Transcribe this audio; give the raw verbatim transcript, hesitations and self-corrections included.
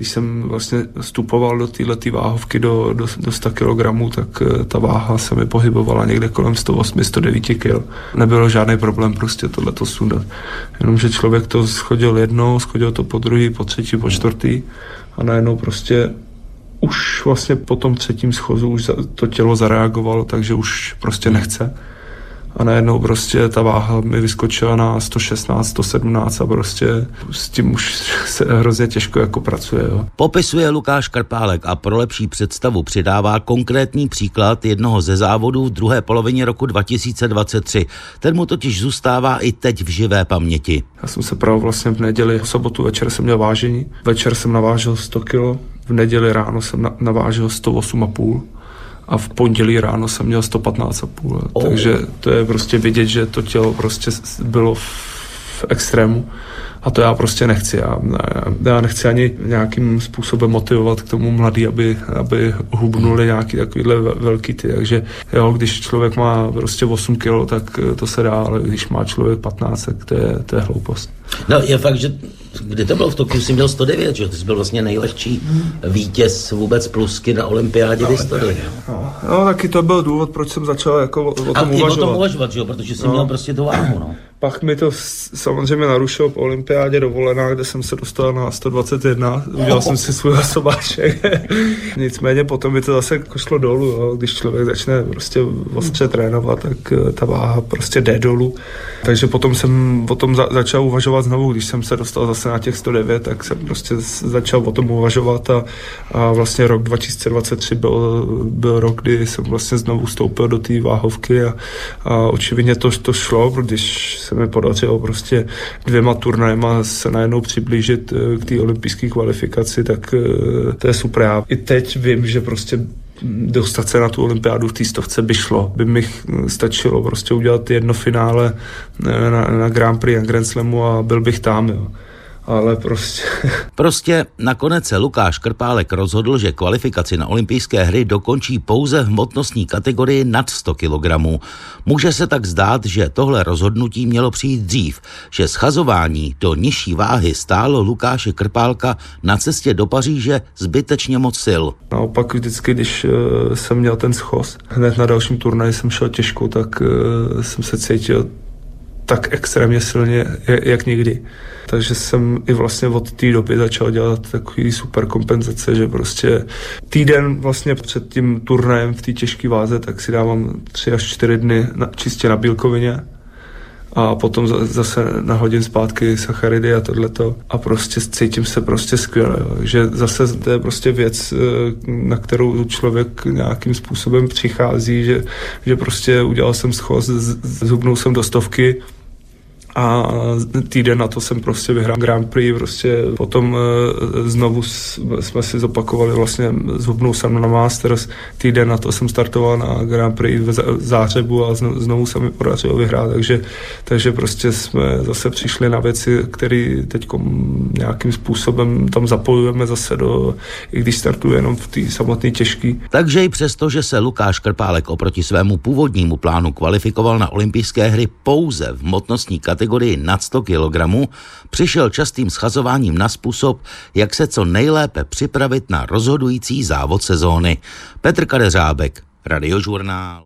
Když jsem vlastně vstupoval do této váhovky do, do, do sto kilogramů, tak ta váha se mi pohybovala někde kolem sto osm, sto devět kil. Nebylo žádný problém prostě tohleto sundat. Jenomže člověk to schodil jednou, schodil to po druhý, po třetí, po čtvrtý a najednou prostě už vlastně po tom třetím schozu už to tělo zareagovalo, takže už prostě nechce. A najednou prostě ta váha mi vyskočila na sto šestnáct, sto sedmnáct a prostě s tím už se hrozně těžko jako pracuje. Jo. Popisuje Lukáš Krpálek a pro lepší představu přidává konkrétní příklad jednoho ze závodů v druhé polovině roku dva tisíce dvacet tři. Ten mu totiž zůstává i teď v živé paměti. Já jsem se právě vlastně v neděli, v sobotu večer jsem měl vážení, večer jsem navážil sto kilo, v neděli ráno jsem navážil sto osm a půl. A v pondělí ráno jsem měl sto patnáct a půl. Oh. Takže to je prostě vidět, že to tělo prostě bylo v extrému. A to já prostě nechci. Já, já nechci ani nějakým způsobem motivovat k tomu mladý, aby, aby hubnuli nějaký takovýhle velký ty. Takže jo, když člověk má prostě osm kilo, tak to se dá, ale když má člověk patnáct, tak to je, to je hloupost. No je fakt, že kdy to bylo v Tokiu, jsi měl sto devět, že? Ty jsi byl vlastně nejlehčí vítěz vůbec plusky na olympiádě no, v historii. No, no, taky to byl důvod, proč jsem začal jako o tom a uvažovat. A o tom uvažovat, že jo? Protože jsi no. měl prostě tu váhu, no. Pak mi to samozřejmě narušilo po olympiádě dovolená, kde jsem se dostal na sto dvacet jedna. Udělal oh. jsem si svůj osobáček. Nicméně potom mi to zase šlo dolů, jo. Když člověk začne prostě ostře trénovat, tak ta váha prostě jde dolů. Takže potom jsem potom za, začal uvažovat znovu, když jsem se dostal zase na těch sto devět, tak jsem prostě začal o tom uvažovat a, a vlastně rok dva tisíce dvacet tři byl, byl rok, kdy jsem vlastně znovu vstoupil do té váhovky a, a očividně to, to šlo, když se mi podařilo prostě dvěma turnajema se najednou přiblížit k té olympijské kvalifikaci, tak to je super. Já i teď vím, že prostě dostat se na tu olympiádu v té stovce by šlo. By mi stačilo prostě udělat jedno finále na, na Grand Prix, na Grand Slamu a byl bych tam, jo. Ale prostě... Prostě nakonec se Lukáš Krpálek rozhodl, že kvalifikaci na olympijské hry dokončí pouze v hmotnostní kategorii nad sto kilogramů. Může se tak zdát, že tohle rozhodnutí mělo přijít dřív, že schazování do nižší váhy stálo Lukáše Krpálka na cestě do Paříže zbytečně moc sil. Naopak vždycky, když uh, jsem měl ten schoz, hned na dalším turnaji jsem šel těžko, tak uh, jsem se cítil tak extrémně silně, jak nikdy. Takže jsem i vlastně od té doby začal dělat takový super kompenzace, že prostě týden vlastně před tím turnajem v té těžké váze, tak si dávám tři až čtyři dny na, čistě na bílkovině a potom zase nahodím zpátky sacharidy a tohleto a prostě cítím se prostě skvěle. Jo. Takže zase to je prostě věc, na kterou člověk nějakým způsobem přichází, že, že prostě udělal jsem schoz, zhubnul jsem do stovky a týden na to jsem prostě vyhrál Grand Prix, prostě potom e, znovu jsme si zopakovali, vlastně zhubnul jsem na Masters, týden na to jsem startoval na Grand Prix v Záhřebu a znovu, znovu se mi podařilo vyhrát, takže, takže prostě jsme zase přišli na věci, které teď nějakým způsobem tam zapojujeme zase do, i když startuje jenom v té samotné těžké. Takže i přesto, že se Lukáš Krpálek oproti svému původnímu plánu kvalifikoval na olympijské hry pouze v hmotnostní kategorii nad sto kilogramů, přišel častým schazováním na způsob, jak se co nejlépe připravit na rozhodující závod sezóny. Petr Kadeřábek, Radiožurnál.